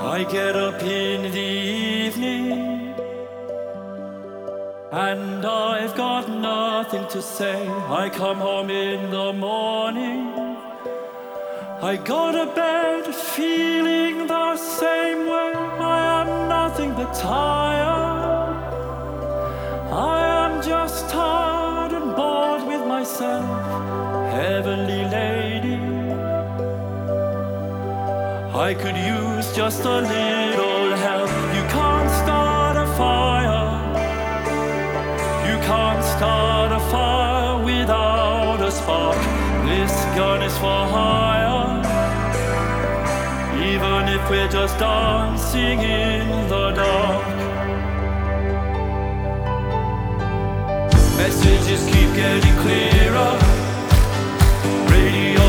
I get up in the evening and I've got nothing to say. I come home in the morning, I go to bed feeling the same way. I am nothing but tired. I am just tired and bored with myself, heavenly lady. I could use just a little help. You can't start a fire. You can't start a fire without a spark. This gun is for hire. Even if we're just dancing in the dark. Messages keep getting clearer. Radio